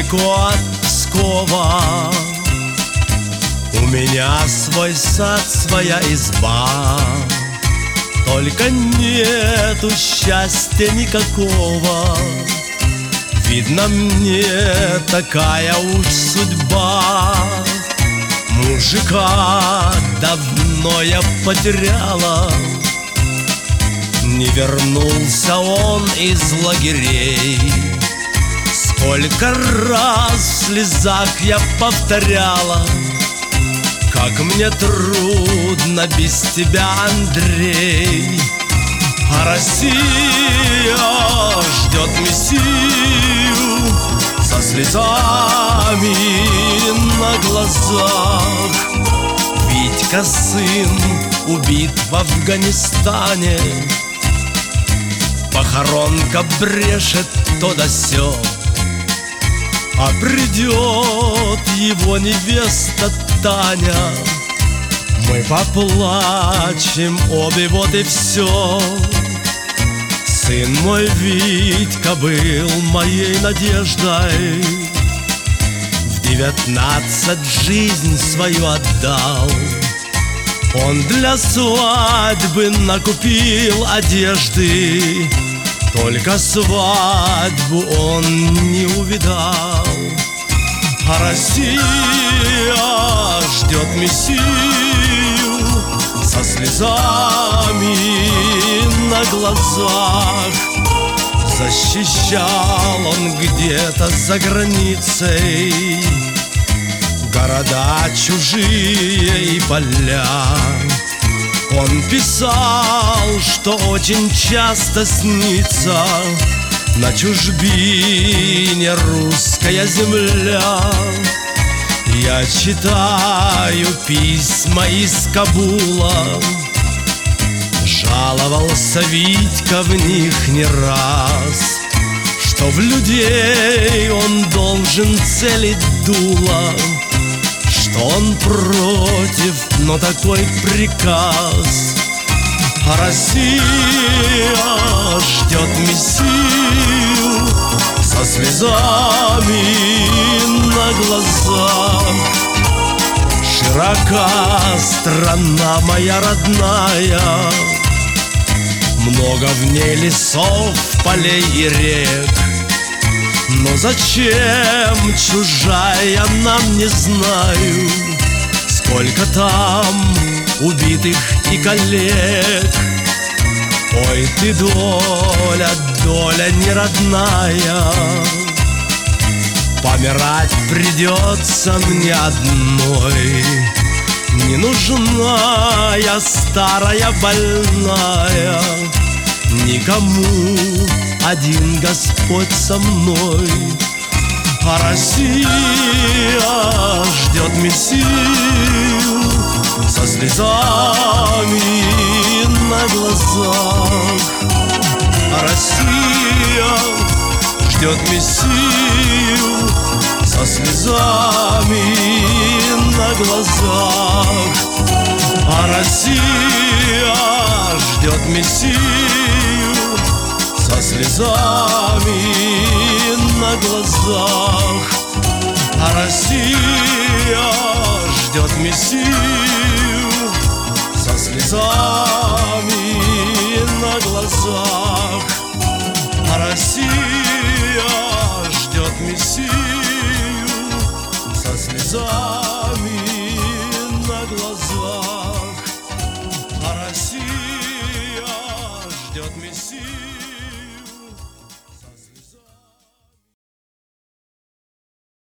недалеко от Пскова. У меня свой сад, своя изба, только нету счастья никакого. Видно, мне такая уж судьба. Мужика давно я потеряла, не вернулся он из лагерей. Сколько раз в слезах я повторяла: как мне трудно без тебя, Андрей. А Россия ждет Мессию со слезами на глазах. Витька, сын, убит в Афганистане, похоронка брешет то да сё. А придет его невеста Таня, мы поплачем обе, вот и все. Сын мой Витька был моей надеждой, в 19 жизнь свою отдал. Он для свадьбы накупил одежды, только свадьбу он не увидал. А Россия ждет Мессию со слезами на глазах. Защищал он где-то за границей города чужие и поля. Он писал, что очень часто снится на чужбине русская земля. Я читаю письма из Кабула, жаловался Витька в них не раз, что в людей он должен целить дуло, что он против, но такой приказ. А Россия ждет Мессию со слезами на глазах. Широка страна моя родная, много в ней лесов, полей и рек. Но зачем чужая нам, не знаю, сколько там убитых и коллег. Ой, ты доля, доля неродная, помирать придется мне одной. Не нужна я старая больная, никому, один Господь со мной. А Россия ждет Мессию со слезами на глазах. А Россия ждет Мессию со слезами на глазах. А Россия ждет Мессию со слезами на глазах. А Россия ждет Мессию со слезами